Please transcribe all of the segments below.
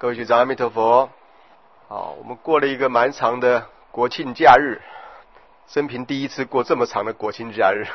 各位学长，阿弥陀佛。好，我们过了一个蛮长的国庆假日，生平第一次过这么长的国庆假日。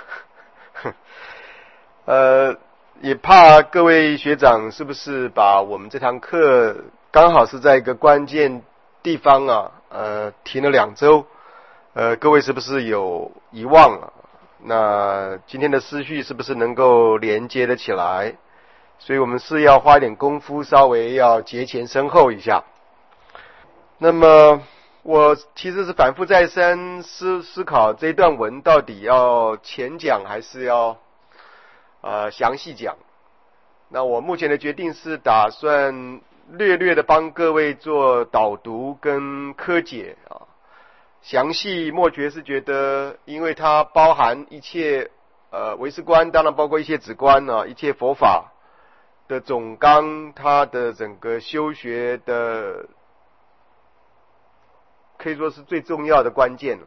也怕各位学长是不是把我们这堂课刚好是在一个关键地方停了2周，各位是不是有遗忘了？那今天的思绪是不是能够连接得起来？所以我们是要花一点功夫，稍微要节前身后一下。那么我其实是反复再三思考这一段文到底要浅讲还是要详细讲。那我目前的决定是打算略的帮各位做导读跟科解详细莫觉是觉得因为它包含一切唯识观，当然包括一切止观一切佛法的总纲，它的整个修学的可以说是最重要的关键，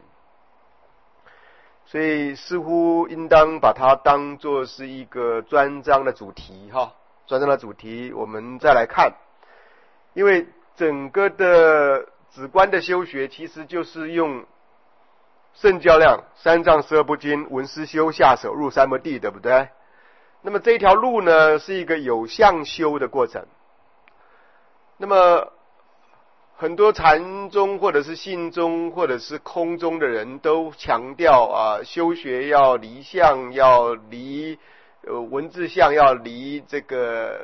所以似乎应当把它当作是一个专章的主题专章的主题我们再来看。因为整个的止观的修学其实就是用圣教量三藏十二部经闻思修下手入三摩地，对不对？那么这条路呢是一个有相修的过程。那么很多禅宗或者是信宗或者是空宗的人都强调修学要离相，要离文字相，要离这个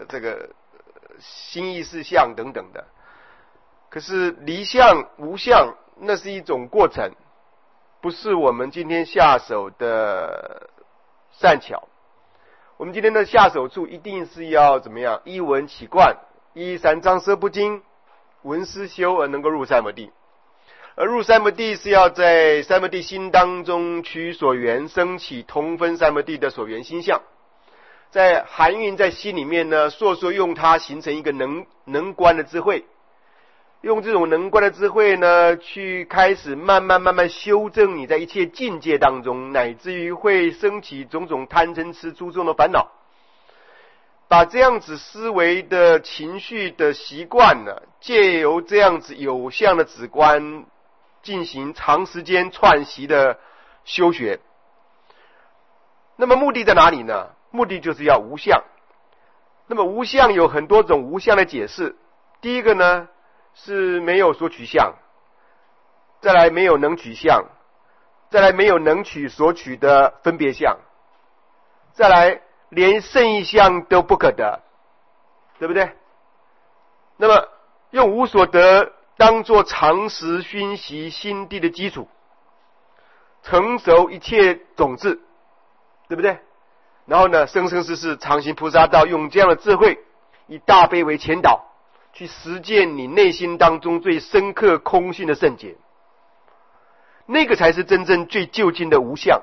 心意识相等等的。可是离相无相那是一种过程，不是我们今天下手的善巧。我们今天的下手处一定是要怎么样？依闻起观，依三藏十二部经闻思修而能够入三摩地。而入三摩地是要在三摩地心当中取所缘生起同分三摩地的所缘心相，在含蕴在心里面呢，说用它形成一个能观的智慧，用这种能观的智慧呢，去开始慢慢修正你在一切境界当中，乃至于会升起种种贪嗔痴诸种的烦恼。把这样子思维的情绪的习惯呢，借由这样子有相的止观进行长时间串习的修学。那么目的在哪里呢？目的就是要无相。那么无相有很多种无相的解释。第一个呢是没有所取相，再来没有能取相，再来没有能取所取的分别相，再来连胜义相都不可得，对不对？那么用无所得当作常识熏习心地的基础，成熟一切种子，对不对？然后呢，生生世世常行菩萨道，用这样的智慧以大悲为前导，去实践你内心当中最深刻空性的圣洁，那个才是真正最究竟的无相。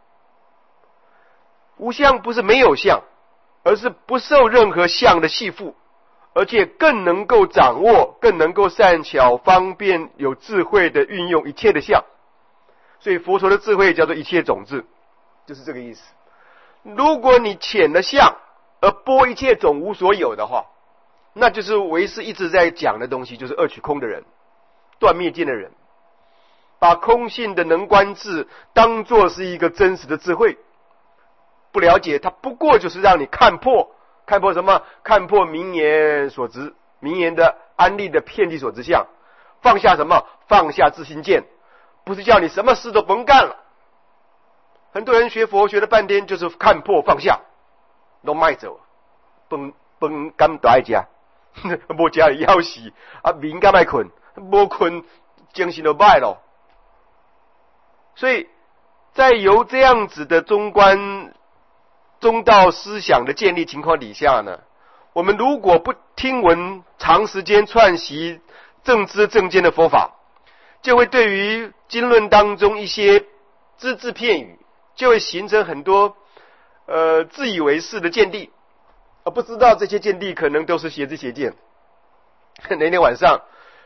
无相不是没有相，而是不受任何相的系缚，而且更能够掌握，更能够善巧方便有智慧的运用一切的相。所以佛陀的智慧叫做一切种子，就是这个意思。如果你浅了相而播一切种无所有的话，那就是唯识一直在讲的东西，就是二取空的人，断灭尽的人，把空性的能观智当作是一个真实的智慧，不了解它不过就是让你看破什么？看破名言所执，名言的安立的遍地所执相，放下什么？放下自心见，不是叫你什么事都甭干了。很多人学佛学了半天就是看破放下，都卖走，饭敢大爱吃，无吃就要死眠敢爱困，无困精神就歹咯。所以在由这样子的中道思想的建立情况底下呢，我们如果不听闻长时间串习正知正见的佛法，就会对于经论当中一些只字片语，就会形成很多自以为是的见地，而不知道这些见地可能都是邪知邪见。那天晚上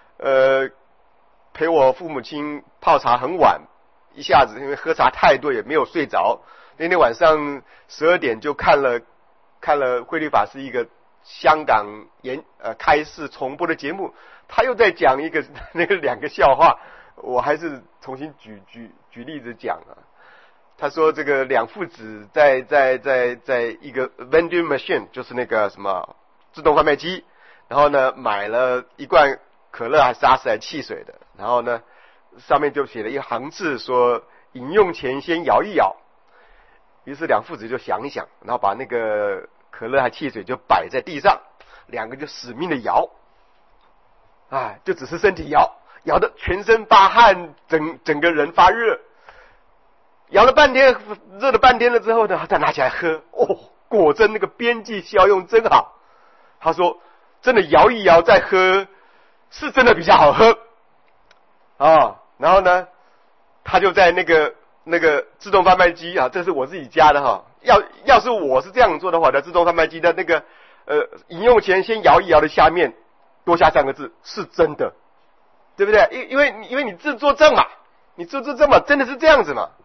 陪我父母亲泡茶很晚，一下子因为喝茶太多也没有睡着，那天晚上12点就看了慧律法师一个香港开市重播的节目，他又在讲一个那个两个笑话，我还是重新举例子讲啊。他说这个两父子在一个 vending machine， 就是那个什么自动贩卖机，然后呢买了一罐可乐还是沙士还汽水的，然后呢上面就写了一行字说饮用前先摇一摇。于是两父子就想一想，然后把那个可乐还汽水就摆在地上，两个就死命的摇，就只是身体摇，摇得全身发汗，整个人发热。摇了半天，热了半天了之后呢，再拿起来喝，果真那个边际效用真好。他说，真的摇一摇再喝，是真的比较好喝然后呢，他就在那个自动贩卖机这是我自己家的哈。要是我是这样做的话，在自动贩卖机的那个饮用前先摇一摇的下面多下3个字，是真的，对不对？因为你自作证嘛，你自作证嘛，真的是这样子嘛。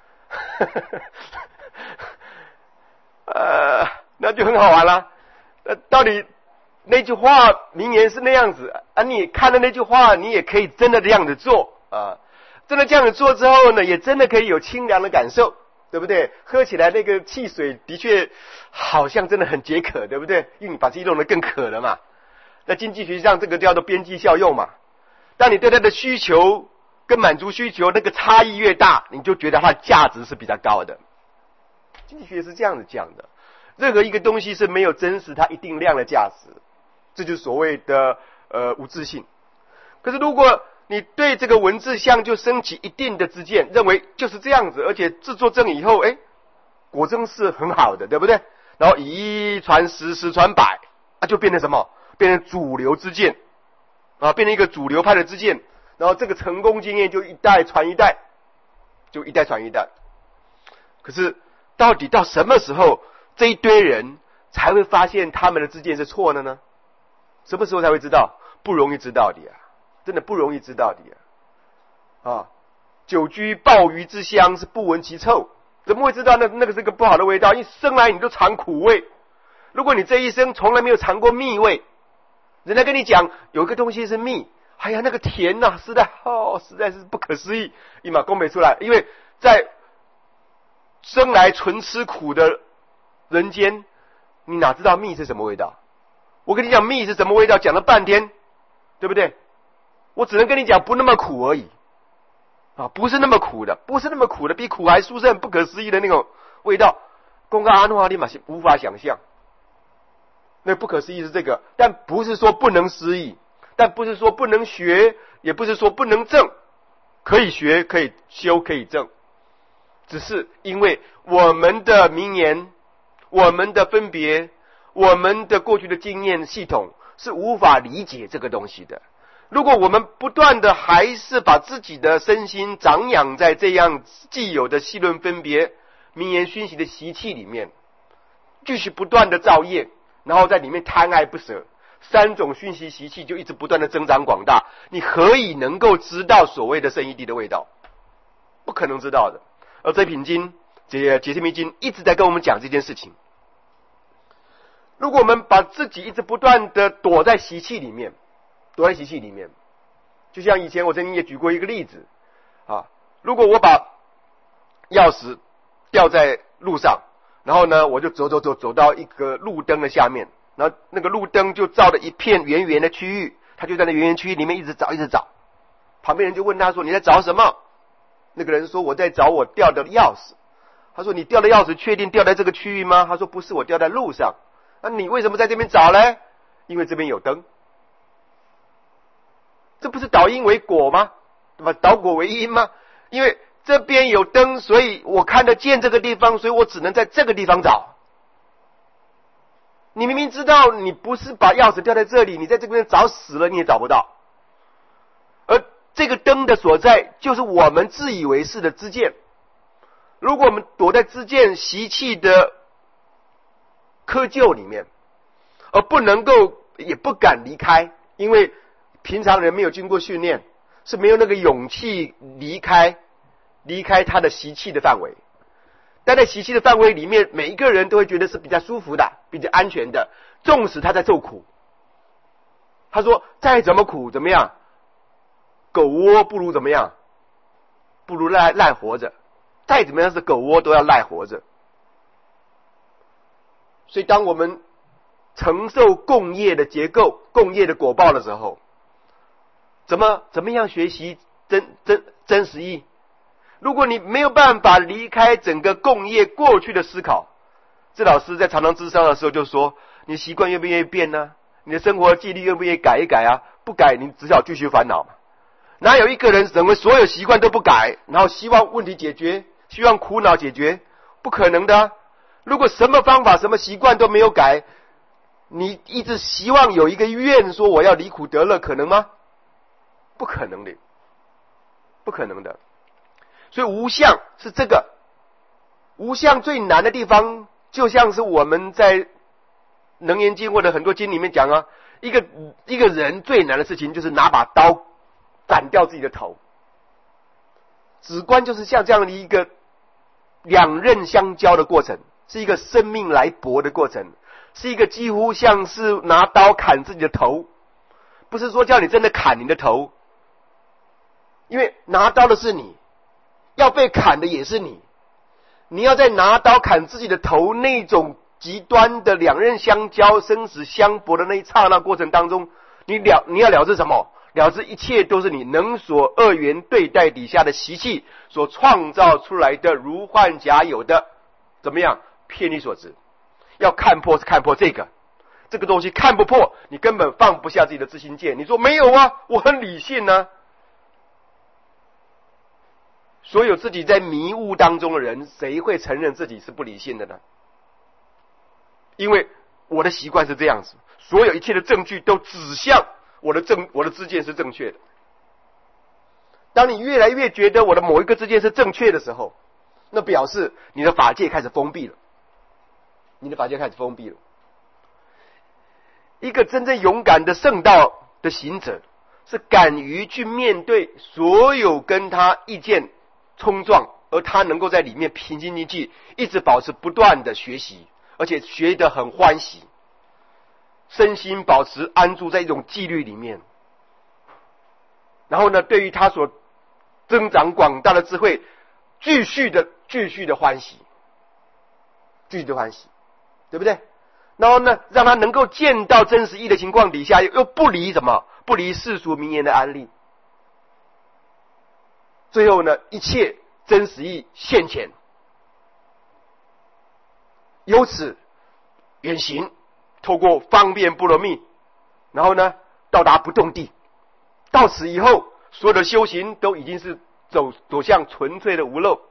那就很好玩了。到底那句话名言是那样子你看了那句话，你也可以真的这样子做真的这样子做之后呢，也真的可以有清凉的感受，对不对？喝起来那个汽水的确好像真的很解渴，对不对？因为你把自己弄得更渴了嘛。那经济学上这个叫做边际效用嘛。当你对它的需求跟满足需求那个差异越大，你就觉得它的价值是比较高的。经济学是这样子讲的，任何一个东西是没有真实它一定量的价值，这就是所谓的无自性。可是如果你对这个文字项就升起一定的知见，认为就是这样子，而且制作证以后果真是很好的，对不对？然后以一传十，十传百就变成什么？变成主流知见变成一个主流派的知见，然后这个成功经验就一代传一代，就一代传一代。可是到底到什么时候这一堆人才会发现他们的知见是错的呢？什么时候才会知道？不容易知道的真的不容易知道的久居鲍鱼之乡，是不闻其臭。怎么会知道那个是个不好的味道？因为生来你都尝苦味。如果你这一生从来没有尝过蜜味，人家跟你讲有一个东西是蜜，那个甜实在是不可思议，一马供没出来。因为在生来纯吃苦的人间，你哪知道蜜是什么味道？我跟你讲蜜是什么味道，讲了半天，对不对？我只能跟你讲不那么苦而已不是那么苦的，不是那么苦的，比苦还殊胜，不可思议的那种味道。公告阿诺阿利马是无法想象。那不可思议是这个，但不是说不能思议，但不是说不能学，也不是说不能证，可以学，可以修，可以证。只是因为我们的名言，我们的分别，我们的过去的经验系统是无法理解这个东西的。如果我们不断的还是把自己的身心长养在这样既有的细论分别、名言熏习的习气里面，继续不断的造业，然后在里面贪爱不舍，3种熏习习气就一直不断的增长广大，你何以能够知道所谓的圣义谛的味道？不可能知道的。而这品经解释密经一直在跟我们讲这件事情。如果我们把自己一直不断的躲在习气里面，就像以前我曾经也举过一个例子如果我把钥匙掉在路上，然后呢我就走到一个路灯的下面，然后那个路灯就照了一片圆圆的区域，他就在那圆圆区域里面一直找，旁边人就问他说你在找什么？那个人说我在找我掉的钥匙。他说你掉的钥匙确定掉在这个区域吗？他说不是，我掉在路上。那你为什么在这边找呢？因为这边有灯。这不是导因为果吗？对吧？导果为因吗？因为这边有灯，所以我看得见这个地方，所以我只能在这个地方找。你明明知道你不是把钥匙掉在这里，你在这边找死了你也找不到。而这个灯的所在就是我们自以为是的知见。如果我们躲在知见习气的窠臼里面，而不能够也不敢离开，因为平常人没有经过训练，是没有那个勇气离开他的习气的范围。但在习气的范围里面，每一个人都会觉得是比较舒服的， 比较安全的，纵使他在受苦。他说再怎么苦怎么样，狗窝不如怎么样，不如赖活着，再怎么样是狗窝都要赖活着。所以当我们承受共业的结构、共业的果报的时候，怎么样学习真实义？如果你没有办法离开整个共业过去的思考，这老师在常常咨商的时候就说，你习惯愿不愿意变呢？你的生活纪律愿不愿意改一改啊？不改你只好继续烦恼嘛。哪有一个人认为所有习惯都不改，然后希望问题解决，希望苦恼解决？不可能的啊。如果什么方法什么习惯都没有改，你一直希望有一个愿说我要离苦得乐，可能吗？不可能的，不可能的。所以无相是这个，无相最难的地方，就像是我们在楞严经或者很多经里面讲啊，一个人最难的事情就是拿把刀斩掉自己的头。止观就是像这样的一个两刃相交的过程，是一个生命来搏的过程，是一个几乎像是拿刀砍自己的头，不是说叫你真的砍你的头，因为拿刀的是你，要被砍的也是你。你要在拿刀砍自己的头那种极端的两刃相交、生死相搏的那一刹那过程当中，你要了知什么？了知一切都是你能所二元对待底下的习气所创造出来的如幻假有的怎么样骗你所知。要看破是看破这个东西看不破，你根本放不下自己的自心界。你说没有啊，我很理性啊。所有自己在迷雾当中的人，谁会承认自己是不理性的呢？因为我的习惯是这样子，所有一切的证据都指向我的知见是正确的。当你越来越觉得我的某一个知见是正确的时候，那表示你的法界开始封闭了。你的法界开始封闭了。一个真正勇敢的圣道的行者，是敢于去面对所有跟他意见冲撞，而他能够在里面平心静气，一直保持不断的学习，而且学得很欢喜，身心保持安住在一种纪律里面。然后呢，对于他所增长广大的智慧，继续的欢喜，继续的欢喜，对不对？然后呢，让他能够见到真实义的情况底下，又不离什么？不离世俗名言的安利。最后呢，一切真实义现前，由此远行，透过方便波罗蜜，然后呢，到达不动地。到此以后，所有的修行都已经是走向纯粹的无漏。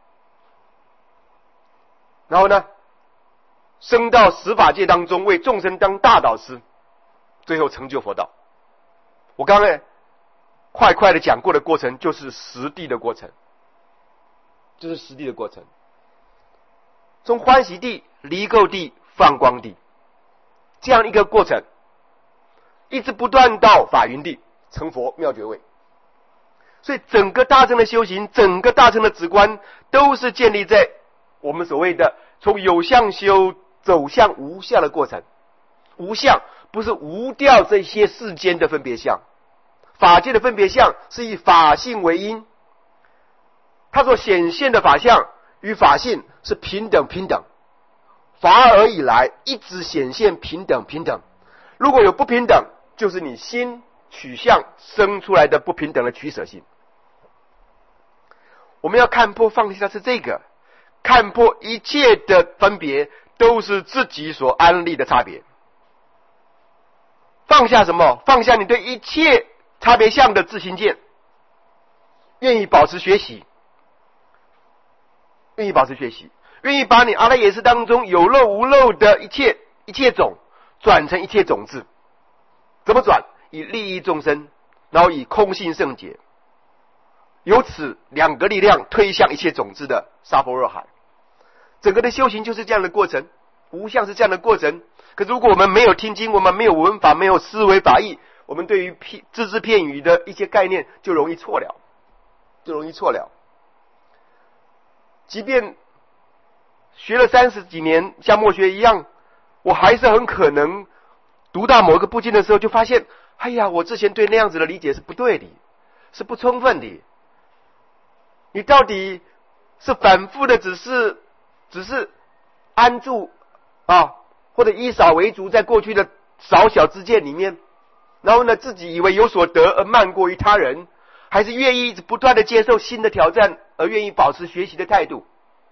然后呢，升到十法界当中，为众生当大导师，最后成就佛道。我刚才快的讲过的过程，就是实地的过程，从欢喜地、离垢地、放光地这样一个过程，一直不断到法云地成佛妙觉位。所以整个大乘的修行，整个大乘的止观，都是建立在我们所谓的从有相修走向无相的过程。无相不是无掉这些世间的分别相，法界的分别相是以法性为因，它所显现的法相与法性是平等，法而以来一直显现平等。如果有不平等，就是你心取向生出来的不平等的取舍性。我们要看破放下是这个，看破一切的分别都是自己所安立的差别。放下什么？放下你对一切差别相的自心见，愿意保持学习，愿意把你阿赖耶识当中有漏无漏的一切种转成一切种子。怎么转？以利益众生，然后以空性圣解，由此两个力量推向一切种子的沙婆若海。整个的修行就是这样的过程，无相是这样的过程。可是如果我们没有听经，我们没有闻法，没有思维法义，我们对于只字片语的一些概念就容易错了。即便学了30几年，像墨学一样， 我还是很可能读到某一个部经的时候，就发现，哎呀，我之前对那样子的理解是不对的，是不充分的。你到底是反复的，只是安住啊，或者以少为足，在过去的少小之见里面，然后呢，自己以为有所得而慢过于他人，还是愿意一直不断的接受新的挑战，而愿意保持学习的态度？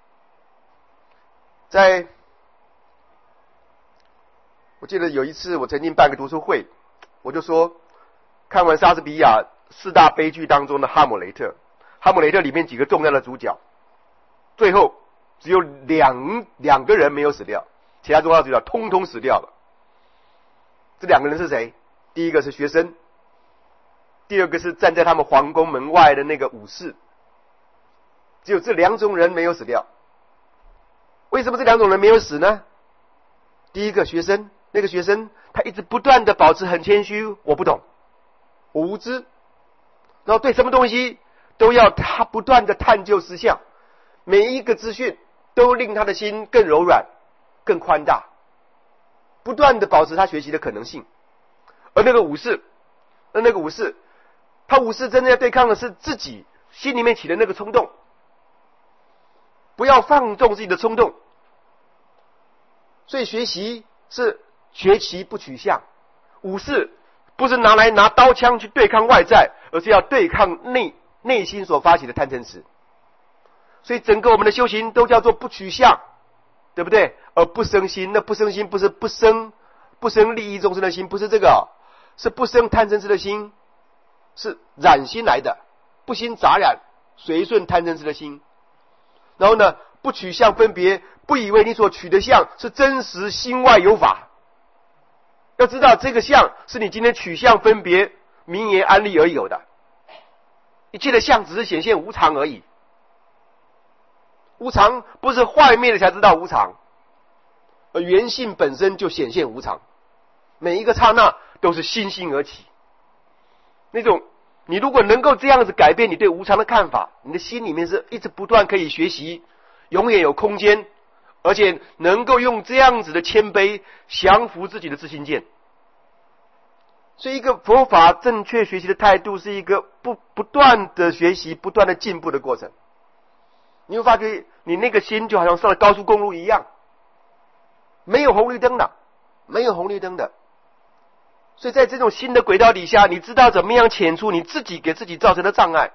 我记得有一次我曾经办个读书会，我就说，看完莎士比亚4大悲剧当中的哈姆雷特，哈姆雷特里面几个重要的主角，最后只有两个人没有死掉，其他重要主角通通死掉了。这2个人是谁？第一个是学生，第二个是站在他们皇宫门外的那个武士。只有这2种人没有死掉。为什么这2种人没有死呢？第一个学生，那个学生他一直不断的保持很谦虚，我不懂，我无知，然后对什么东西都要他不断的探究思想，每一个资讯都令他的心更柔软更宽大，不断的保持他学习的可能性。而那个武士，他武士真正要对抗的是自己心里面起的那个冲动，不要放纵自己的冲动。所以学习是学习不取向，武士不是拿刀枪去对抗外在，而是要对抗内心所发起的贪嗔痴。所以整个我们的修行都叫做不取向，对不对？而不生心，那不生心不是不生利益众生的心，不是这个，是不生贪嗔痴的心，是染心来的，不心杂染，随顺贪嗔痴的心。然后呢，不取相分别，不以为你所取的相是真实心外有法。要知道这个相是你今天取相分别名言安立而有的，一切的相只是显现无常而已。无常不是坏灭了才知道无常，而原性本身就显现无常，每一个刹那都是心性而起。那种你如果能够这样子改变你对无常的看法，你的心里面是一直不断可以学习，永远有空间，而且能够用这样子的谦卑降服自己的自信见。所以一个佛法正确学习的态度是一个不断的学习不断的进步的过程。你会发觉你那个心就好像上了高速公路一样，没有红绿灯的，没有红绿灯的。所以在这种新的轨道底下，你知道怎么样遣除你自己给自己造成的障碍，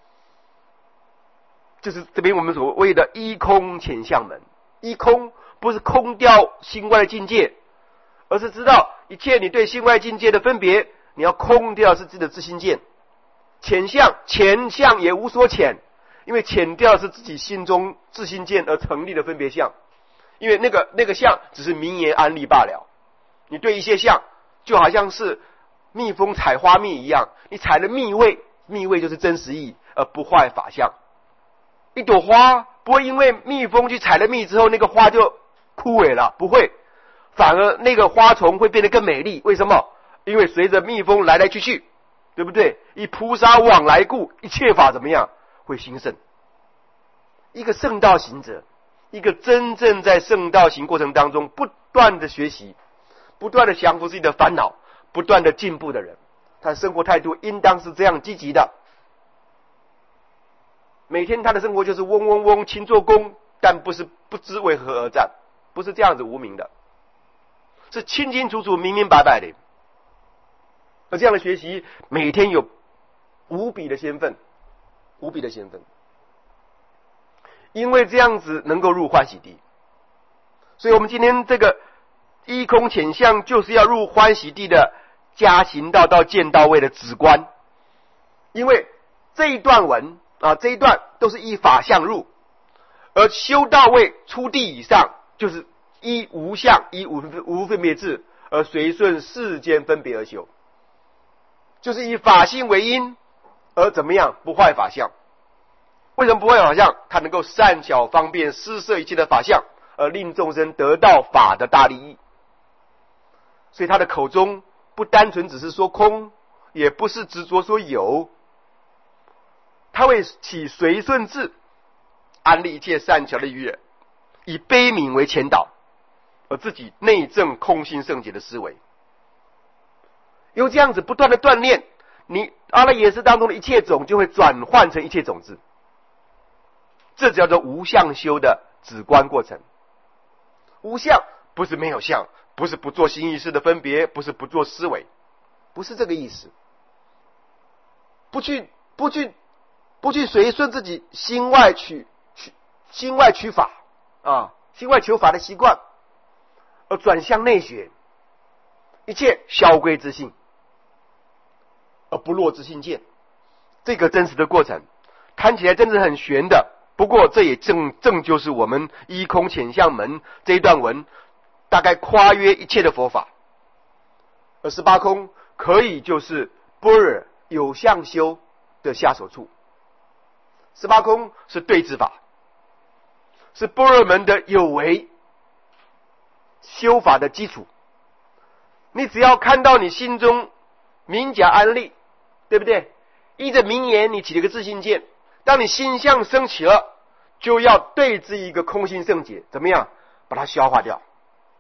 就是这边我们所谓的依空遣相门。依空不是空掉心外的境界，而是知道一切你对心外境界的分别，你要空掉是自己的自心见。遣相也无所遣，因为遣掉是自己心中自心见而成立的分别相，因为那个相只是名言安立罢了。你对一些相就好像是蜜蜂采花蜜一样，你采了蜜味，蜜味就是真实意而不坏法相。一朵花不会因为蜜蜂去采了蜜之后那个花就枯萎了，不会，反而那个花丛会变得更美丽。为什么？因为随着蜜蜂来来去去，对不对？以菩萨往来故，一切法怎么样会兴盛。一个圣道行者，一个真正在圣道行过程当中不断的学习，不断的降服自己的烦恼，不断的进步的人，他的生活态度应当是这样积极的。每天他的生活就是嗡嗡嗡勤做工，但不是不知为何而战，不是这样子无名的，是清清楚楚明明白白的。而这样的学习每天有无比的先分，无比的先分，因为这样子能够入欢喜地。所以我们今天这个依空遣相就是要入欢喜地的加行道到见道位的止观。因为这一段文这一段都是依法相入，而修道位出地以上就是依无相依无分别智而随顺世间分别而修，就是以法性为因而怎么样不坏法相。为什么不坏法相？它能够善巧方便施设一切的法相，而令众生得到法的大利益。所以他的口中不单纯只是说空，也不是执着说有，他会起随顺智，安立一切善巧的于人，以悲悯为前导， 而自己内证空性圣洁的思维。由这样子不断的锻炼，你阿赖耶识当中的一切种就会转换成一切种子，这叫做无相修的止观过程。无相不是没有相，不是不做心意识的分别，不是不做思维，不是这个意思。不去随顺自己心外取法啊，心外求法的习惯，而转向内学，一切消归自性，而不落自性见。这个真实的过程看起来真是很玄的，不过这也正就是我们依空潜相门这一段文大概跨越一切的佛法。而十八空可以就是般若有相修的下手处。十八空是对治法，是般若门的有为修法的基础。你只要看到你心中明假安立，对不对？依着名言你起了一个自信见，当你心相升起了，就要对治一个空性圣洁，怎么样把它消化掉，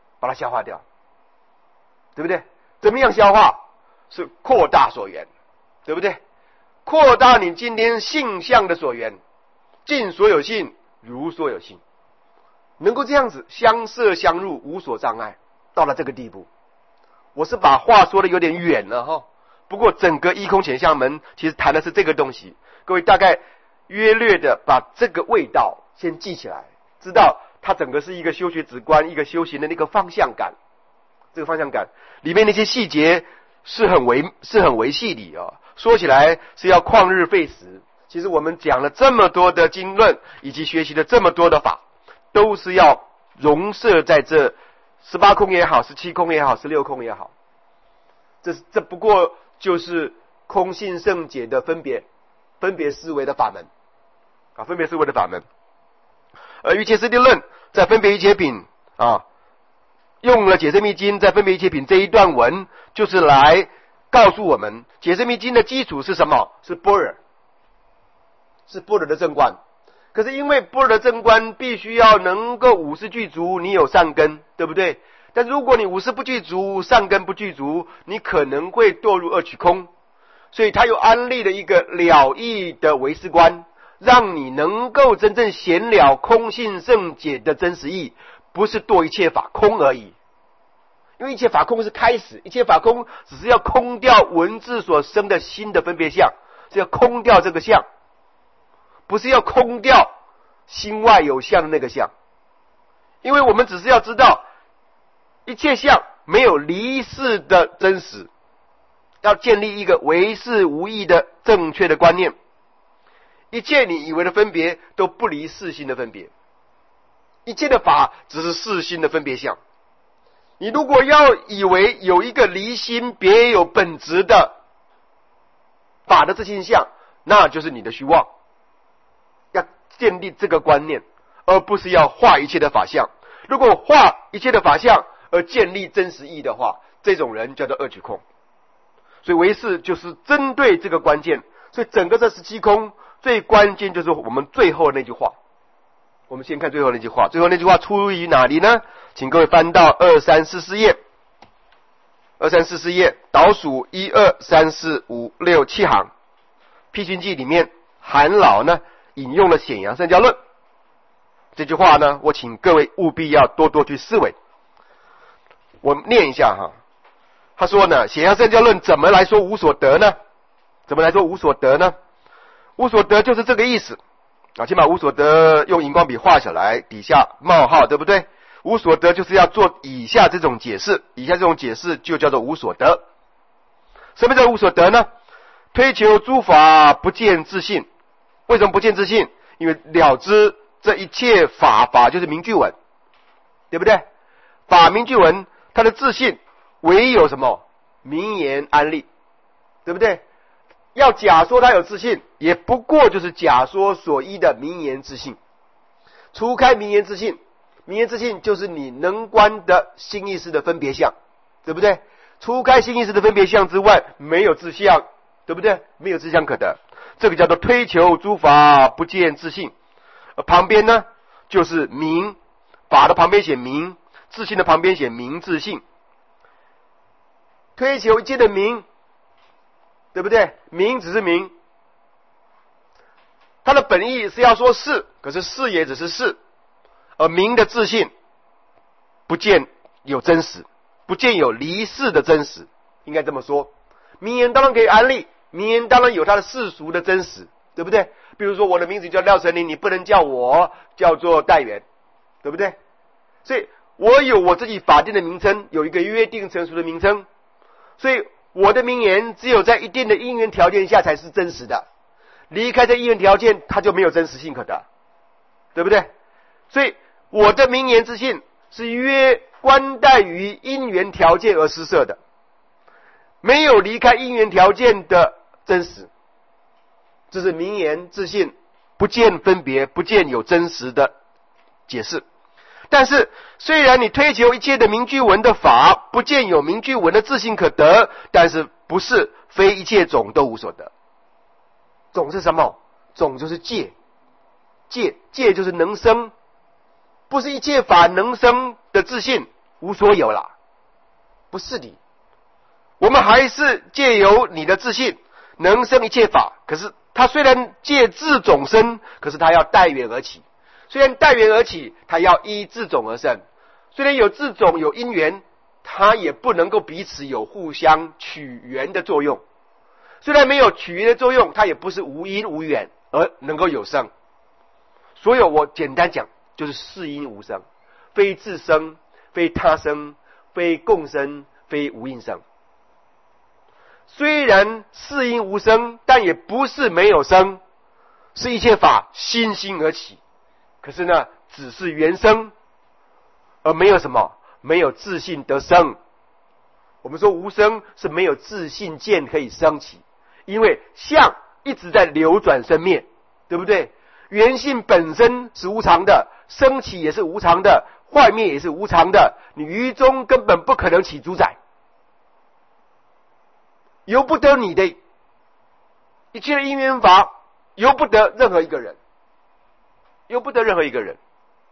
对不对？怎么样消化？是扩大所缘，对不对？扩大你今天性相的所缘，尽所有性如所有性，能够这样子相摄相入，无所障碍，到了这个地步。我是把话说的有点远了哈，不过整个依空潜相门其实谈的是这个东西，各位大概约略的把这个味道先记起来，知道它整个是一个修学止观，一个修行的那个方向感。这个方向感里面那些细节是很微细的啊，说起来是要旷日费时。其实我们讲了这么多的经论，以及学习了这么多的法，都是要融摄在这18空也好，17空也好，16空也好，这不过就是空性圣解的分别思维的法门啊，分别思维的法门。瑜伽师地论在分别一切品啊，用了解释密经在分别一切品这一段文，就是来告诉我们解释密经的基础是什么？是般若，是般若的正观。可是因为般若的正观必须要能够五识具足，你有善根，对不对？但如果你五识不具足，善根不具足，你可能会堕入二取空。所以他又安立了一个了义的唯识观，让你能够真正显了空性圣解的真实义，不是堕一切法空而已。因为一切法空是开始，一切法空只是要空掉文字所生的新的分别相，是要空掉这个相，不是要空掉心外有相的那个相。因为我们只是要知道一切相没有离世的真实，要建立一个唯识无异的正确的观念。一切你以为的分别都不离世心的分别，一切的法只是世心的分别相。你如果要以为有一个离心别有本质的法的自性相，那就是你的虚妄。要建立这个观念，而不是要画一切的法相。如果画一切的法相而建立真实义的话，这种人叫做二取空。所以唯识就是针对这个关键。所以整个这17空最关键就是我们最后那句话。我们先看最后那句话，最后那句话出于哪里呢？请各位翻到2344页，2344页倒数1、2、3、4、5、6、7行，辟熏记里面韩老呢引用了显扬圣教论这句话呢，我请各位务必要多多去思维。我念一下哈，他说呢，显扬圣教论怎么来说无所得呢？怎么来说无所得呢？无所得就是这个意思啊，先把无所得用荧光笔画下来，底下冒号，对不对？无所得就是要做以下这种解释，以下这种解释就叫做无所得。什么叫无所得呢？推求诸法不见自性。为什么不见自性？因为了知这一切法就是名句文，对不对？法名句文它的自性唯有什么？名言安立，对不对？要假说它有自性，也不过就是假说所依的名言自性。除开名言自性，名言自性就是你能观的心意识的分别相，对不对？除开心意识的分别相之外，没有自相，对不对？没有自相可得，这个叫做推求诸法不见自性。旁边呢就是名，法的旁边写名， 自信的旁边写名自信，推求一切的名，对不对？名只是名，它的本意是要说是，可是是也只是是，而名的自信不见有真实，不见有离世的真实，应该这么说。名言当然可以安利，名言当然有它的世俗的真实，对不对？比如说我的名字叫廖成林，你不能叫我叫做代元，对不对？所以我有我自己法定的名称，有一个约定成熟的名称，所以我的名言只有在一定的因缘条件下才是真实的，离开这因缘条件它就没有真实性可得，对不对？所以我的名言自信是约关待于因缘条件而施设的，没有离开因缘条件的真实，这是名言自信不见分别，不见有真实的解释。但是虽然你推求一切的名句文的法，不见有名句文的自信可得，但是不是非一切种都无所得。种是什么？种就是戒，戒就是能生，不是一切法能生的自信无所有啦，不是的。我们还是借由你的自信能生一切法，可是它虽然借自种生，可是它要带缘而起，虽然带缘而起，它要依自种而生，虽然有自种有因缘，它也不能够彼此有互相取缘的作用，虽然没有取缘的作用，它也不是无因无缘而能够有生。所有我简单讲就是是因无生，非自生，非他生，非共生，非无因生。虽然是因无生，但也不是没有生，是一切法心心而起，可是呢只是缘生，而没有什么，没有自信得生。我们说无生是没有自信见可以升起，因为相一直在流转生灭，对不对？缘性本身是无常的，升起也是无常的，坏灭也是无常的，你于中根本不可能起主宰，由不得你的一切的因缘法，由不得任何一个人，由不得任何一个人。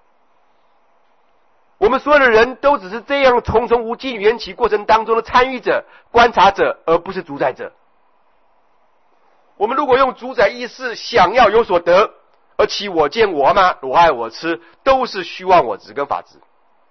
我们所有的人都只是这样重重无尽缘起过程当中的参与者、观察者，而不是主宰者。我们如果用主宰意识想要有所得，而起我见我嘛，我爱我痴，都是虚妄我执跟法执。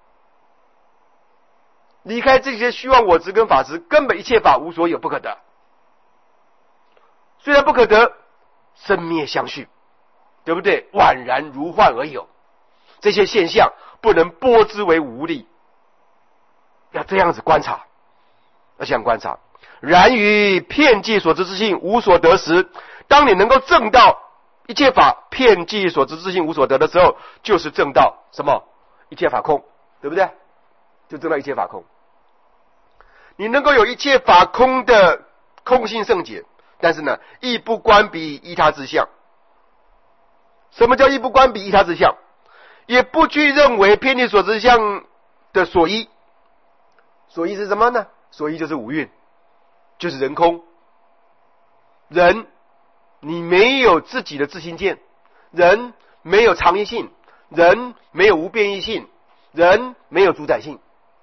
离开这些虚妄我执跟法执，根本一切法无所有，不可得。虽然不可得，生灭相续，对不对？宛然如幻而有，这些现象不能拨之为无力，要这样子观察，要这样观察。然于遍计所知之性无所得时，当你能够证到一切法遍计所知之性无所得的时候，就是证到什么？一切法空，对不对？就证到一切法空。你能够有一切法空的空性圣解，但是呢，亦不关彼依他之相。什么叫亦不关彼依他之相？也不去认为遍计所知相的所依。所依是什么呢？所依就是五蕴，就是人空。人，你没有自己的自性见，人没有常一性，人没有无变异性，人没有主宰性。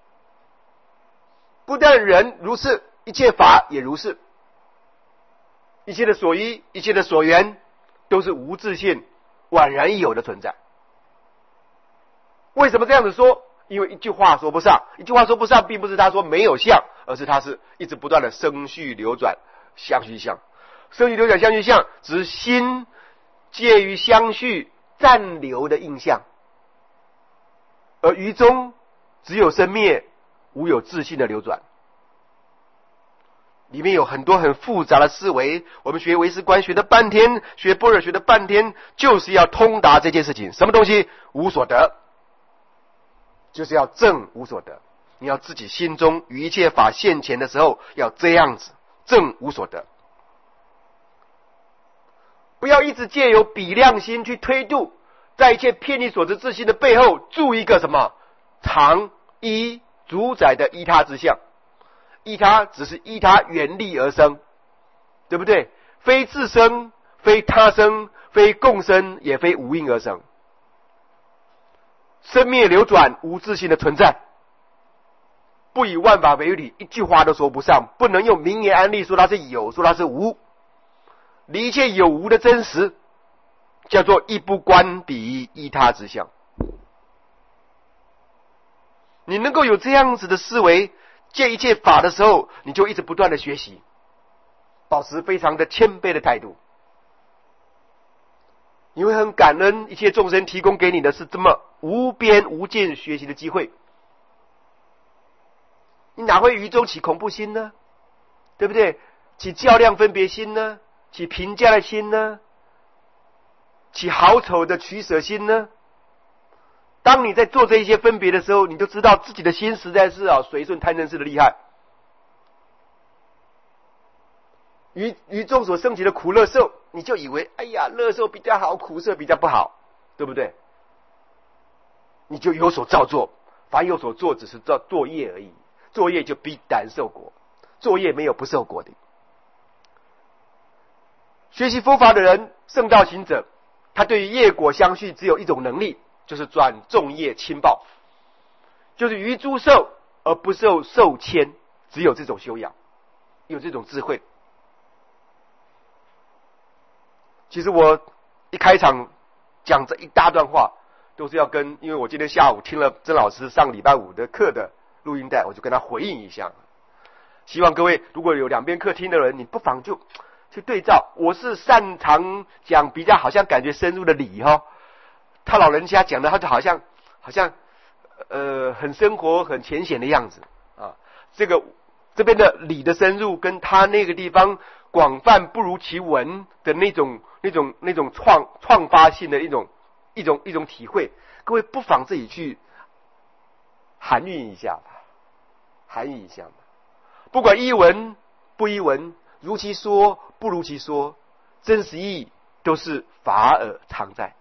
不但人如是，一切法也如是。一切的所依，一切的所缘，都是无自性宛然有的存在。为什么这样子说？因为一句话说不上，一句话说不上，并不是他说没有相，而是他是一直不断的生续流转相续相，生续流转相续相，只是心介于相续暂留的印象，而于中只有生灭，无有自性的流转。里面有很多很复杂的思维，我们学唯识观学的半天，学般若学的半天，就是要通达这件事情。什么东西无所得，就是要证无所得。你要自己心中于一切法现前的时候，要这样子证无所得，不要一直借由比量心去推度，在一切遍计所知自性的背后注一个什么常依主宰的依他之相。依他只是依他原力而生，对不对？非自生，非他生，非共生，也非无因而生。生灭流转，无自性的存在， 不以万法为理，一句话都说不上，不能用名言案例说它是有，说它是无。离一切有无的真实，叫做一不观彼依他之相。你能够有这样子的思维，见一切法的时候，你就一直不断的学习，保持非常的谦卑的态度。你会很感恩一切众生提供给你的是这么无边无尽学习的机会，你哪会于中起恐怖心呢？对不对？起较量分别心呢？起评价的心呢？起好丑的取舍心呢？当你在做这一些分别的时候，你就知道自己的心实在是随顺贪嗔痴的厉害。于众所生起的苦乐受，你就以为哎呀，乐受比较好，苦受比较不好，对不对？你就有所造作，凡有所做只是作业而已，作业就必然受果，作业没有不受果的。学习佛法的人，圣道行者，他对于业果相续只有一种能力，就是转众业轻报，就是于诸受而不受受牵，只有这种修养，有这种智慧。其实我一开场讲这一大段话，都是要因为我今天下午听了曾老师上礼拜五的课的录音带，我就跟他回应一下。希望各位如果有两边课听的人，你不妨就去对照。我是擅长讲比较好像感觉深入的理他老人家讲的，他就好像很生活很浅显的样子啊。这边的理的深入，跟他那个地方广泛不如其文的那种创发性的一种体会，各位不妨自己去含蕴一下吧，不管依文不依文，如其说不如其说，真实意义都是法尔常在，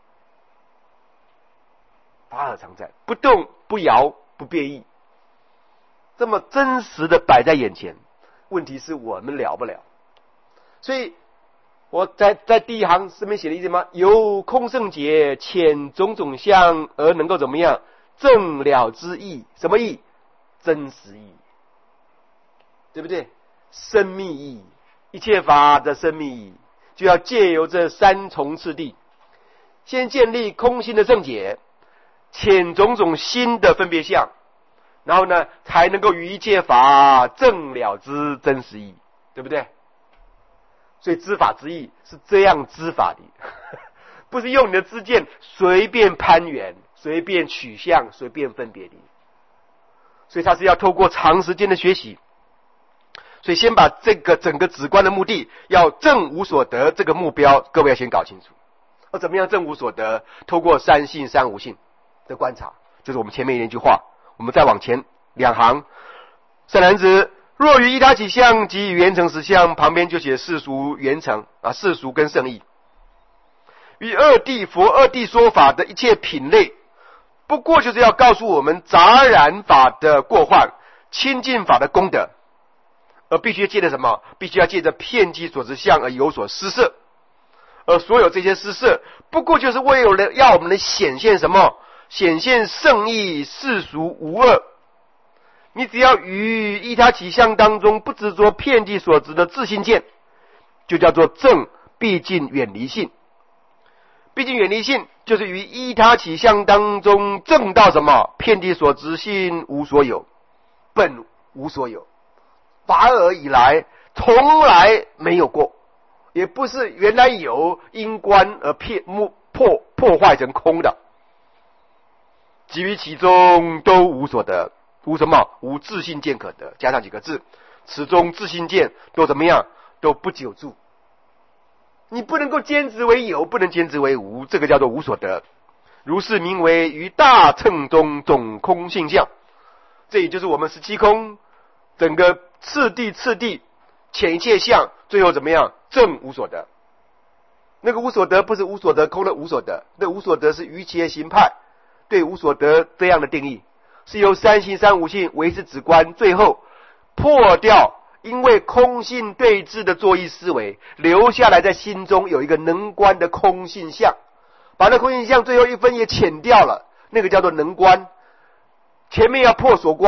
不动不摇不变异，这么真实的摆在眼前，问题是我们了不了。所以我在第一行上面写了一句什么？由空圣解遣种种相而能够怎么样正了之意？什么意？真实意，对不对？生命意，一切法的生命意，就要借由这三重次第，先建立空心的正解，遣种种新的分别相，然后呢，才能够于一切法正了之真实意，对不对？所以知法之意是这样知法的，不是用你的知见随便攀援、随便取向、随便分别的。所以它是要透过长时间的学习。所以先把这个整个止观的目的，要证无所得这个目标，各位要先搞清楚。而怎么样证无所得？透过三性三无性的观察，这是我们前面那句话。我们再往前两行，善男子，若于依他起相及缘成实相，旁边就写世俗缘成世俗跟圣意。于佛二谛说法的一切品类，不过就是要告诉我们杂染法的过患，清净法的功德，而必须借着什么？必须要借着遍计所知相而有所施设。而所有这些施设，不过就是为了要我们能显现什么？显现圣意世俗无二。你只要于依他起相当中不执着遍计所知的自性见，就叫做正毕竟远离性。毕竟远离性就是于依他起相当中正到什么？遍计所知性无所有，本无所有，法尔以来从来没有过，也不是原来有因观而破坏成空的。即于其中都无所得，无什么？无自性见可得，加上几个字，此中自性见都怎么样？都不久住。你不能够兼执为有，不能兼执为无，这个叫做无所得。如是名为于大乘中总空性相。这也就是我们17空整个次第遣一切相，最后怎么样？正无所得。那个无所得不是无所得空的无所得，那无所得是于其行派对无所得这样的定义，是由三性三无性唯识止观，最后破掉因为空性对峙的作意思维，留下来在心中有一个能观的空性相，把那空性相最后一分也遣掉了，那个叫做能观。前面要破所观，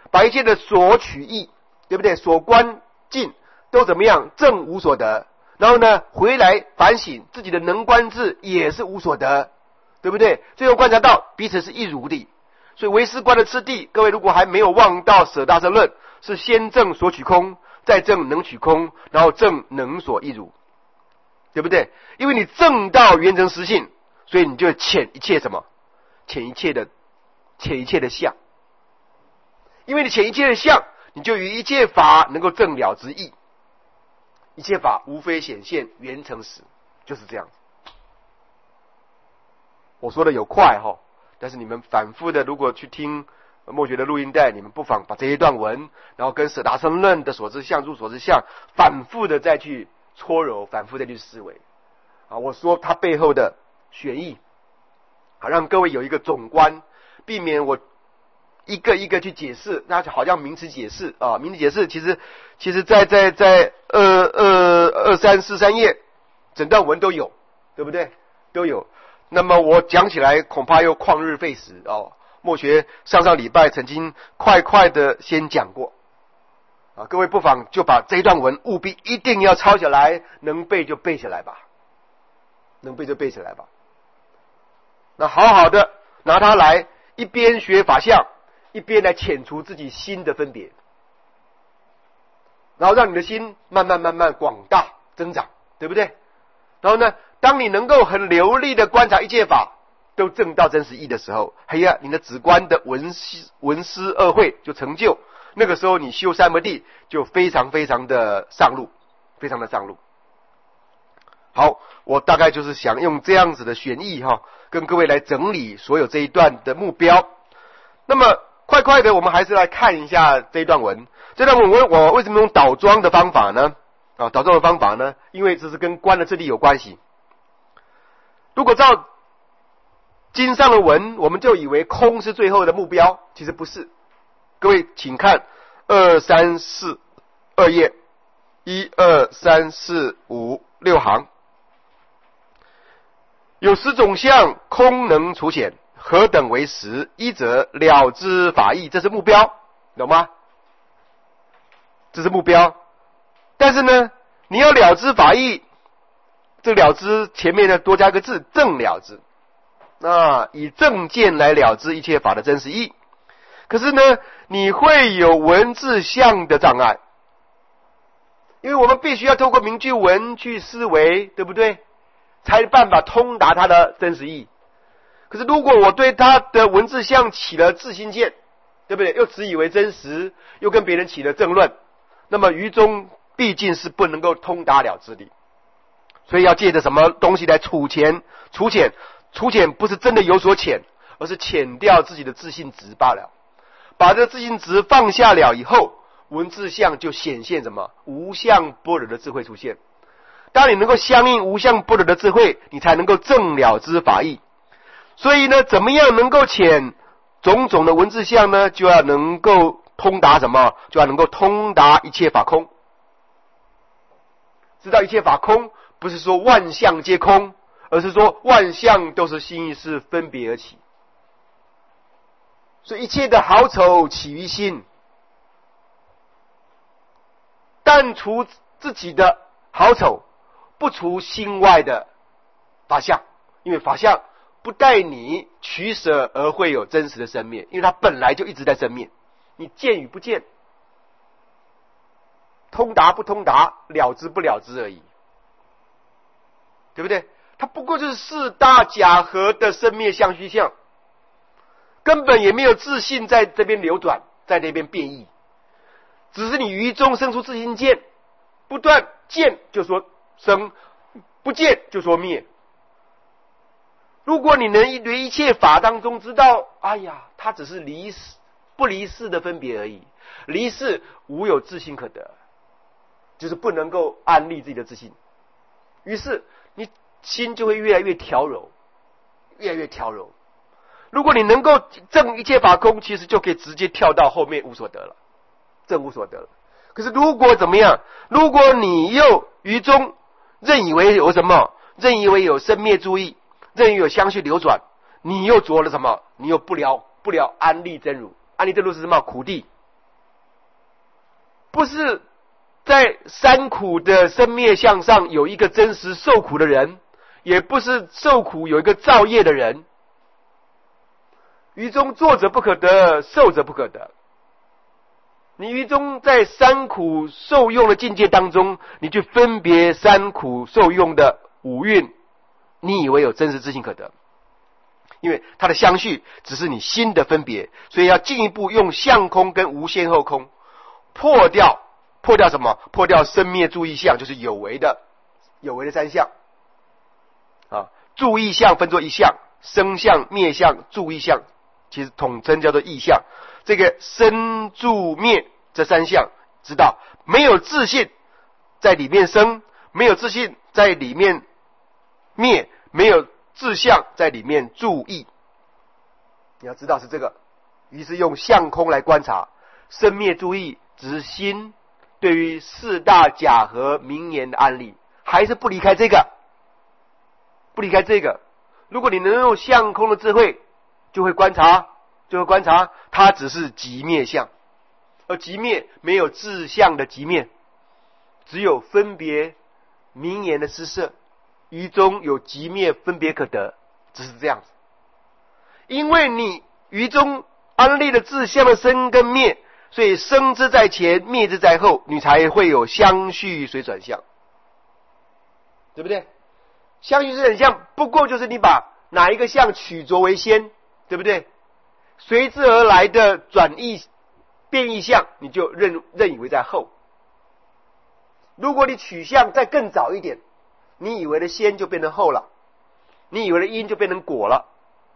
把一切的所取义，对不对？所观尽都怎么样？正无所得。然后呢，回来反省自己的能观智也是无所得，对不对？最后观察到彼此是一如的。所以唯识观的次第，各位如果还没有望到舍大乘论，是先证所取空，再证能取空，然后证能所一如，对不对？因为你证到圆成实性，所以你就遣一切什么？遣一切的相。因为你遣一切的相，你就于一切法能够证了之意。一切法无非显现圆成实，就是这样子。我说的有快哈，但是你们反复的如果去听墨学的录音带，你们不妨把这一段文，然后跟舍大乘论的所知相、入所知相，反复的再去搓揉，反复的去思维啊。我说它背后的玄义，好让各位有一个总观，避免我一个一个去解释，那就好像名词解释啊，名词解释其实在2、3、4、3页整段文都有，对不对？都有。那么我讲起来恐怕又旷日费时哦。墨学上礼拜曾经快的先讲过啊，各位不妨就把这一段文务必一定要抄下来，能背就背下来吧，能背就背下来吧。那好好的拿它来一边学法相，一边来遣除自己心的分别，然后让你的心慢慢广大增长，对不对？然后呢，当你能够很流利的观察一切法都证到真实义的时候，哎呀，你的直观的文思二会就成就，那个时候你修三摩地就非常的上路，非常的上路。好，我大概就是想用这样子的玄义哈，跟各位来整理所有这一段的目标。那么快的，我们还是来看一下这一段文。这段文我为什么用倒装的方法呢？啊，倒装的方法呢，因为这是跟观的次第有关系。如果照经上的文，我们就以为空是最后的目标，其实不是。各位请看2、3、4、2页，1、2、3、4、5、6行。有10种相，空能除显，何等为实？一者了知法义，这是目标，懂吗？这是目标。但是呢，你要了知法义，这了知前面呢多加个字，正了知。那以正见来了知一切法的真实义。可是呢，你会有文字相的障碍，因为我们必须要透过名句文去思维，对不对？才有办法通达它的真实义。可是如果我对它的文字相起了自心见，对不对？又自以为真实，又跟别人起了争论，那么于中毕竟是不能够通达了知的。所以要借着什么东西来除遣？除遣不是真的有所遣，而是遣掉自己的自信值罢了。把这自信值放下了以后，文字相就显现什么？无相般若的智慧出现。当你能够相应无相般若的智慧，你才能够正了知法义。所以呢，怎么样能够遣种种的文字相呢？就要能够通达什么？就要能够通达一切法空。知道一切法空，不是说万象皆空，而是说万象都是心意识分别而起。所以一切的好丑起于心，但除自己的好丑，不除心外的法相，因为法相不待你取舍而会有真实的生灭，因为它本来就一直在生灭。你见与不见，通达不通达，了知不了知而已，对不对？它不过就是四大假合的生灭相虚相，根本也没有自信在这边流转，在那边变异，只是你于中生出自心见，不断见就说生，不见就说灭。如果你能于一切法当中知道，哎呀，它只是离世不离世的分别而已，离世无有自信可得，就是不能够安立自己的自信，于是你心就会越来越调柔，越来越调柔。如果你能够证一切法空，其实就可以直接跳到后面无所得了，证无所得了。可是如果怎么样？如果你又于中认以为有什么？认以为有生灭注意，认以为有相续流转，你又着了什么？你又不了安立真如。安立真如是什么？苦地， 不是在三苦的生灭相上有一个真实受苦的人，也不是受苦有一个造业的人。于中作者不可得，受者不可得。你于中在三苦受用的境界当中，你去分别三苦受用的五蕴，你以为有真实自性可得，因为它的相续只是你心的分别，所以要进一步用相空跟无先后空破掉什么？破掉生灭住异相，就是有为的三相啊。住异相分作一相，生相、灭相、住异相，其实统称叫做异相。这个生住灭这三项，知道没有自信在里面生，没有自信在里面灭，没有自相在里面住异。你要知道是这个，于是用相空来观察生灭住异，只是心对于四大假合名言的案例，还是不离开这个。如果你能用相空的智慧，就会观察它只是即灭相，而即灭没有自相的即灭，只有分别名言的施设，于中有即灭分别可得，只是这样子。因为你于中安立了自相的生跟灭，所以生之在前，灭之在后，你才会有相续随转相，对不对？相续随转相不过就是你把哪一个相取着为先，对不对？随之而来的转异变异相，你就认以为在后。如果你取相再更早一点，你以为的先就变成后了，你以为的因就变成果了。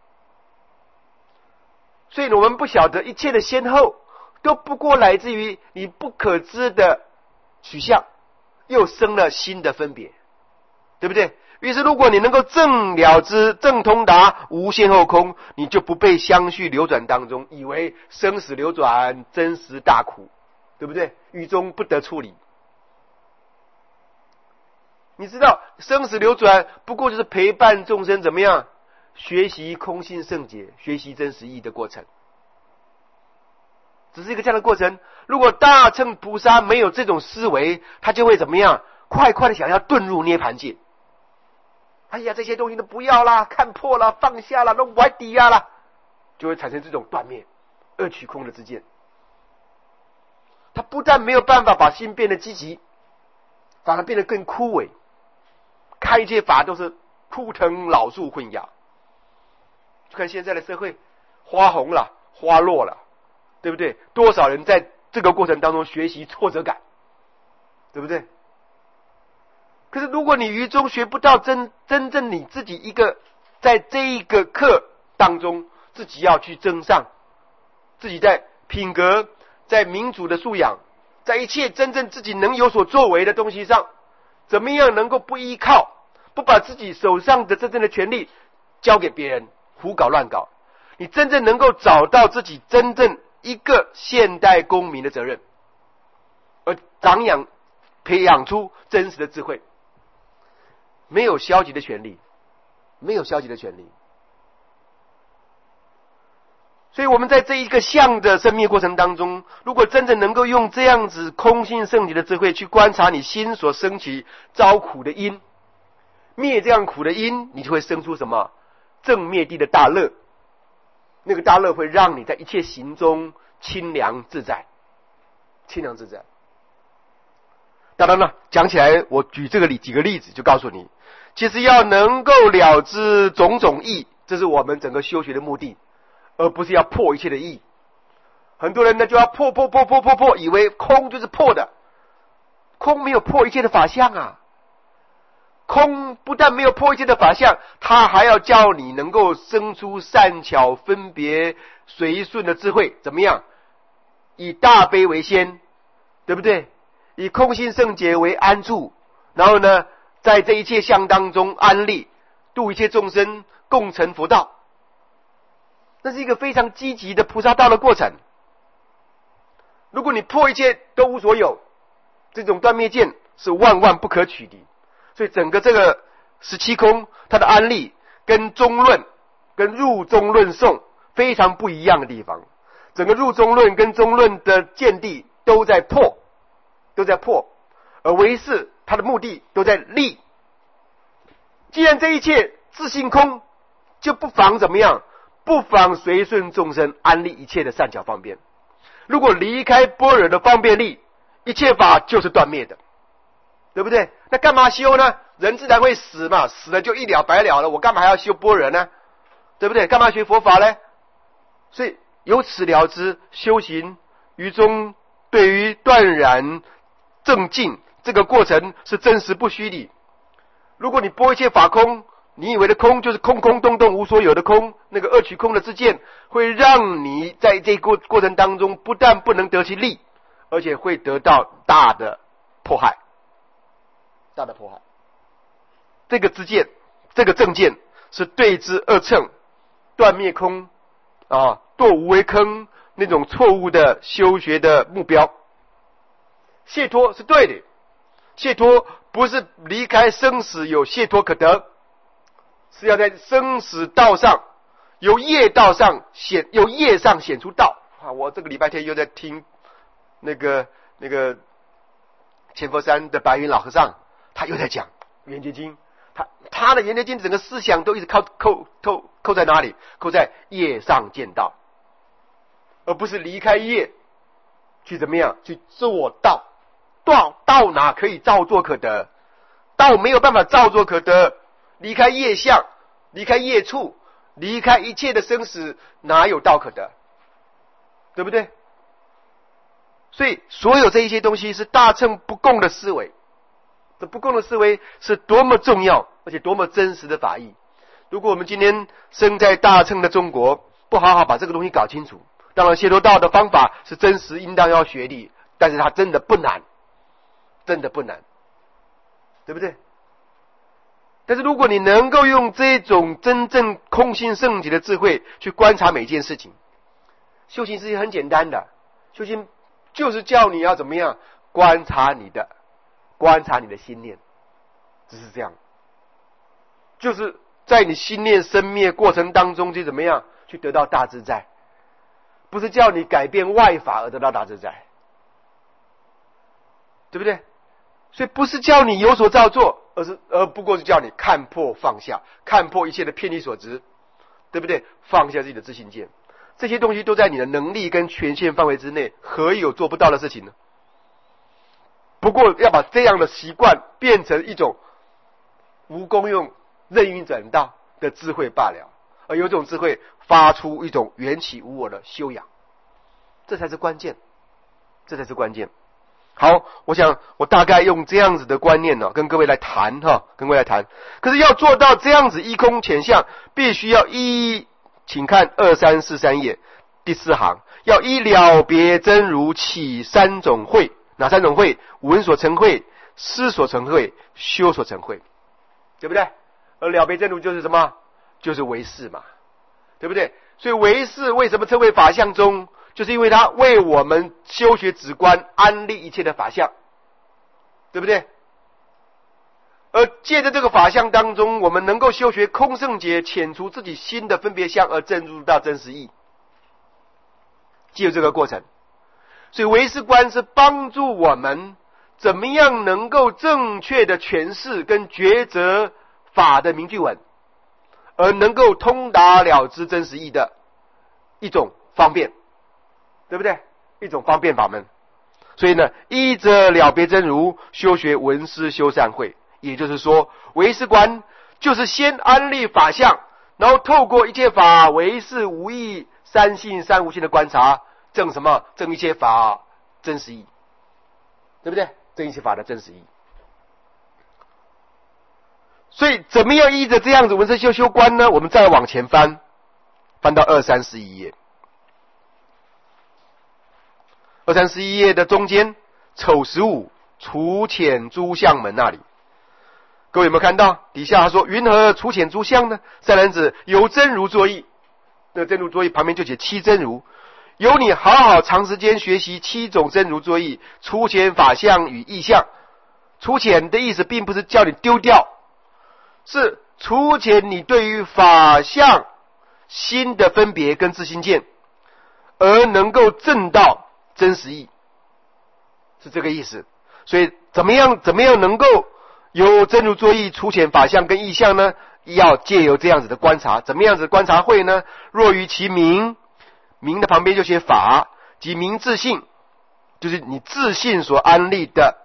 所以我们不晓得一切的先后，都不过来自于你不可知的取向，又生了新的分别，对不对？于是如果你能够正了知，正通达无先后空，你就不被相续流转当中，以为生死流转真实大苦，对不对？于中不得处理。你知道生死流转不过就是陪伴众生怎么样学习空性圣解，学习真实义的过程，只是一个这样的过程。如果大乘菩萨没有这种思维，他就会怎么样快快的想要遁入涅盘界。哎呀，这些东西都不要啦，看破了，放下了，都歪底呀了，就会产生这种断灭二取空的之见。他不但没有办法把心变得积极，反而变得更枯萎，开一切法都是枯藤老树混淆。就看现在的社会，花红了，花落了，对不对？多少人在这个过程当中学习挫折感，对不对？可是如果你于中学不到真正你自己一个在这一个课当中自己要去增上，自己在品格，在民主的素养，在一切真正自己能有所作为的东西上，怎么样能够不依靠，不把自己手上的真正的权利交给别人胡搞乱搞，你真正能够找到自己真正一个现代公民的责任，而培养出真实的智慧。没有消极的权利，没有消极的权利。所以我们在这一个相的生灭过程当中，如果真正能够用这样子空性圣洁的智慧去观察你心所升起遭苦的因，灭这样苦的因，你就会生出什么正灭地的大乐。那个大乐会让你在一切行中清凉自在，清凉自在。当然了，讲起来我举这个几个例子就告诉你，其实要能够了知种种义，这是我们整个修学的目的，而不是要破一切的义。很多人呢就要破，以为空就是破的，空没有破一切的法相啊。空不但没有破一切的法相，它还要叫你能够生出善巧分别随顺的智慧。怎么样？以大悲为先，对不对？以空性圣洁为安住，然后呢在这一切相当中安立，度一切众生共成佛道。那是一个非常积极的菩萨道的过程。如果你破一切都无所有，这种断灭见是万万不可取的。所以整个这个17空它的安立跟中论跟入中论颂非常不一样的地方。整个入中论跟中论的见地都在破， 都在破，而唯识它的目的都在立。既然这一切自性空，就不妨怎么样？不妨随顺众生，安立一切的善巧方便。如果离开般若的方便力，一切法就是断灭的，对不对？那干嘛修呢？人自然会死嘛，死了就一了百了了，我干嘛还要修般若呢？对不对？干嘛学佛法呢？所以由此了知，修行于中对于断然正境这个过程是真实不虚的。如果你拨一切法空，你以为的空就是空空洞洞无所有的空，那个二取空的知见会让你在这个过程当中不但不能得其利，而且会得到大的迫害。大的迫害。这个知见，这个正见是对之二乘断灭空堕无为坑那种错误的修学的目标。解脱是对的，解脱不是离开生死有解脱可得，是要在生死道上，由业道上由业上显出道。我这个礼拜天又在听那个千佛山的白云老和尚，他又在讲圆觉经，他的圆觉经整个思想都一直扣在哪里？扣在业上见道，而不是离开业去怎么样去做道。道哪可以照做可得？道没有办法照做可得。离开业相，离开业处，离开一切的生死，哪有道可得？对不对？所以所有这一些东西是大乘不共的思维。这不共的思维是多么重要，而且多么真实的法义。如果我们今天生在大乘的中国，不好好把这个东西搞清楚，当然解脱道的方法是真实应当要学的，但是它真的不难，真的不难，对不对？但是如果你能够用这种真正空性圣洁的智慧去观察每件事情，修行是很简单的，修行就是叫你要怎么样观察你的心念，只是这样，就是在你心念生灭过程当中去怎么样去得到大自在，不是叫你改变外法而得到大自在，对不对？所以不是叫你有所造作，而不过是叫你看破放下，看破一切的偏离所执，对不对？放下自己的自信见，这些东西都在你的能力跟权限范围之内，何有做不到的事情呢？不过要把这样的习惯变成一种无功用、任运转道的智慧罢了，而由这种智慧发出一种缘起无我的修养，这才是关键，这才是关键。好，我想我大概用这样子的观念跟各位来谈跟各位来谈。可是要做到这样子一空潜相，必须要请看2343页第4行，要依了别真如起3种慧。哪3种慧？闻所成慧、思所成慧、修所成慧，对不对？而了别真如就是什么？就是唯识嘛，对不对？所以唯识为什么称为法相宗？就是因为它为我们修学止观安立一切的法相，对不对？而借着这个法相当中，我们能够修学空圣解，遣除自己心的分别相，而证入到真实义。借这个过程，所以唯识观是帮助我们怎么样能够正确的诠释跟抉择法的名句文，而能够通达了知真实义的一种方便，对不对？一种方便法门。所以呢，依着了别真如，修学闻思修善慧。也就是说，唯识观就是先安立法相，然后透过一切法唯是无异、三性三无性的观察，证什么？证一切法真实义，对不对？证一切法的真实义。所以怎么样依着这样子闻思修观呢？我们再往前翻到231页，231页的中间丑15除遣诸相门那里，各位有没有看到？底下他说云何除遣诸相呢？善男子，由真如作意。那真如作意旁边就写7真如，由你好好长时间学习7种真如作意，除遣法相与意相。除遣的意思并不是叫你丢掉，是除遣你对于法相心的分别跟自心见，而能够证到真实义，是这个意思。 所以怎么样能够有真如作意、粗浅法相跟意象呢？要借由这样子的观察。怎么样子观察会呢？若于其名，名的旁边就写法，即名自性，就是你自性所安立的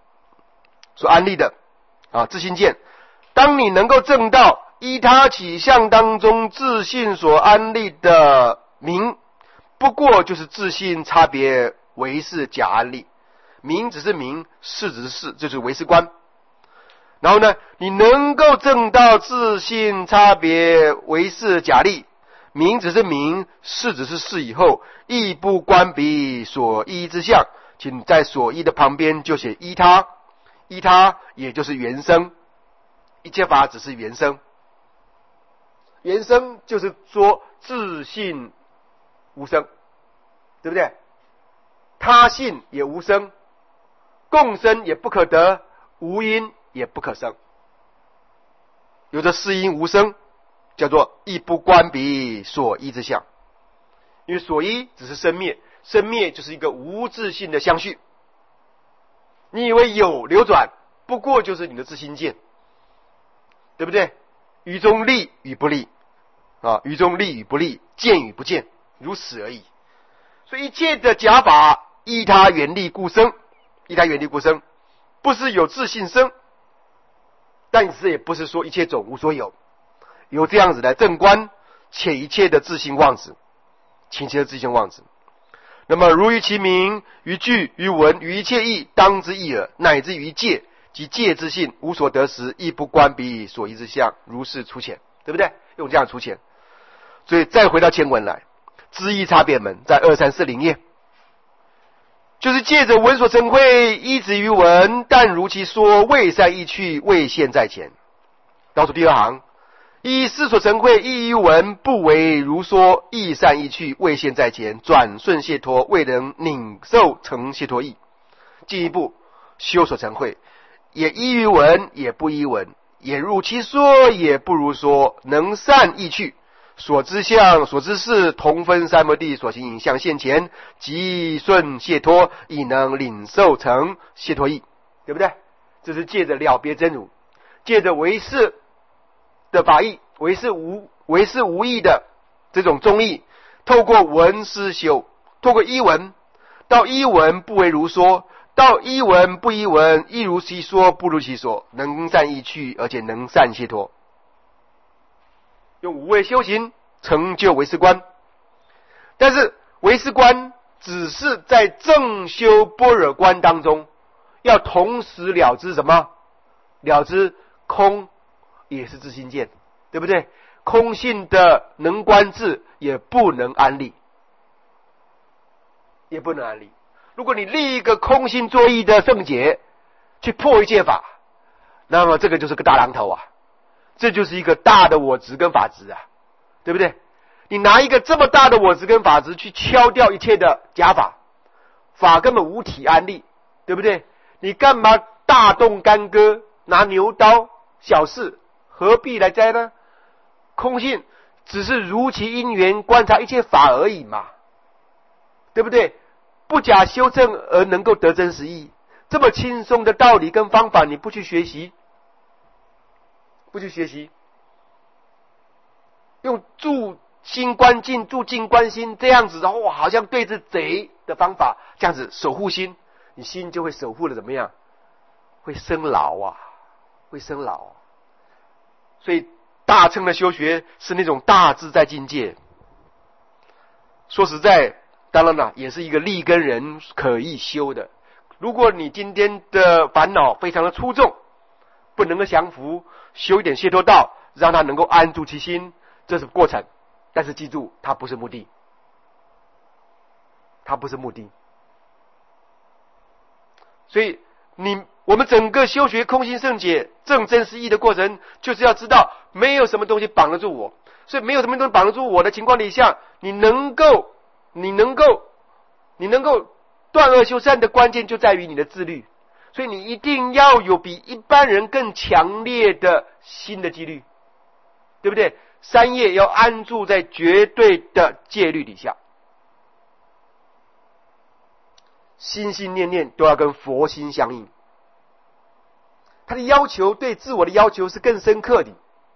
自性见。当你能够证到依他起相当中自性所安立的名，不过就是自性差别唯识假安立，名只是名，事只是事，就是唯识观。然后呢，你能够证到自性差别唯识假立，名只是名，事只是事以后，亦不关彼所依之相，请在所依的旁边就写依他，依他也就是原生，一切法只是原生，原生就是说自性无生，对不对？他性也无生，共生也不可得，无因也不可生，有着四因无生，叫做亦不关彼所依之相。因为所依只是生灭，生灭就是一个无自性的相续。你以为有流转，不过就是你的自性见，对不对？于中立与不立于中立与不立，见与不见，如此而已。所以一切的假法依他原立故生，依他原立故生，不是有自性生，但是也不是说一切种无所有，有这样子的正观，且一切的自性妄执，请切的自性妄执。那么如于其名，于句，于文，于一切义，当之义耳，乃至于戒，即戒之性，无所得时，亦不关彼所依之相，如是粗浅，对不对？用这样粗浅。所以再回到前文来，知义差别门在2340页，就是借着文所成会，依止于文，但如其说，未善意去，未现在前。倒数第二行，依事所成会，依于文，不为如说，亦善意去，未现在前，转顺解脱，未能领受成解脱义。进一步修所成会，也依于文，也不依文，也如其说，也不如说，能善意去，所知相所知事同分三摩地所行影像现前，即顺解脱，亦能领受成解脱义，对不对？这是借着了别真如，借着唯识的法义，唯识无义的这种宗义，透过文思修，透过依文，到依文不为如说，到依文不依文，亦如其说不如其说，能善意去，而且能善解脱，用无为修行成就唯识观。但是唯识观只是在正修般若观当中，要同时了知什么？了知空也是自性见，对不对？空性的能观智也不能安立，也不能安立。如果你立一个空性作意的圣解去破一切法，那么这个就是个大榔头啊，这就是一个大的我执跟法执啊，对不对？你拿一个这么大的我执跟法执去敲掉一切的假法，法根本无体安立，对不对？你干嘛大动干戈，拿牛刀，小事何必来摘呢？空性只是如其因缘观察一切法而已嘛，对不对？不假修正而能够得真实义，这么轻松的道理跟方法，你不去学习，用住心观境，住境观心，这样子的话，好像对着贼的方法，这样子守护心，你心就会守护的怎么样？会生老啊，会生老。所以大乘的修学是那种大自在境界。说实在，当然了，也是一个利根人可以修的。如果你今天的烦恼非常的粗重，不能够降服，修一点解脱道，让他能够安住其心，这是过程。但是记住，它不是目的，它不是目的。所以我们整个修学空性圣解正真实义的过程，就是要知道没有什么东西绑得住我。所以没有什么东西绑得住我的情况底下，你能够断恶修善的关键就在于你的自律。所以你一定要有比一般人更强烈的心的纪律，对不对？三业要安住在绝对的戒律底下，心心念念都要跟佛心相应， 他的要求对自我的要求是更深刻的。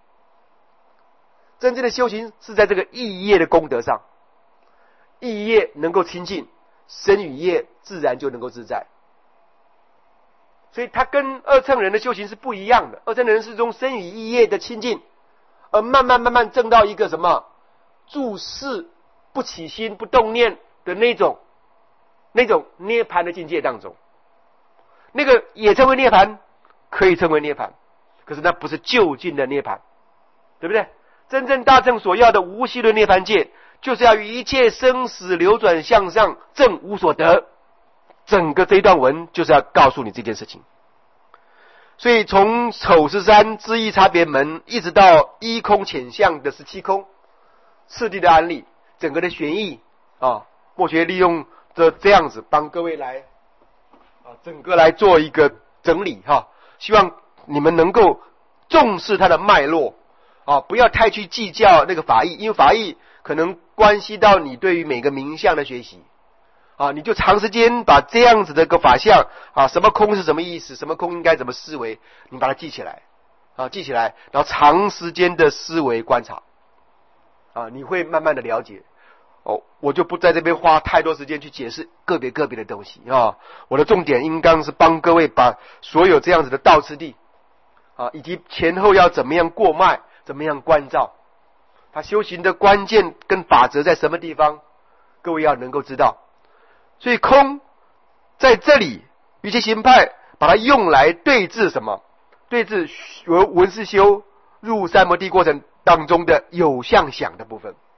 真正的修行是在这个意业的功德上，意业能够清净，身语业自然就能够自在。所以他跟二乘人的修行是不一样的。二乘人是从身语意业的清净，而慢慢证到一个什么住事不起心不动念的那种涅槃的境界当中。那个也称为涅槃，可以称为涅槃，可是那不是究竟的涅槃，对不对？真正大乘所要的无系论涅槃界，就是要与一切生死流转向上，证无所得。整个这一段文就是要告诉你这件事情。所以从丑十三知义差别门一直到一空浅相的17空次第的案例，整个的玄义墨学利用这样子帮各位来整个来做一个整理希望你们能够重视它的脉络不要太去计较那个法义，因为法义可能关系到你对于每个名相的学习你就长时间把这样子的一个法相什么空是什么意思，什么空应该怎么思维，你把它记起来记起来，然后长时间的思维观察你会慢慢的了解我就不在这边花太多时间去解释个别的东西我的重点应当是帮各位把所有这样子的道次第以及前后要怎么样过脉，怎么样关照，他修行的关键跟法则在什么地方，各位要能够知道。所以空在这里瑜伽行派把它用来对治什么？对治文思修入三摩地过程当中的有相想的部分。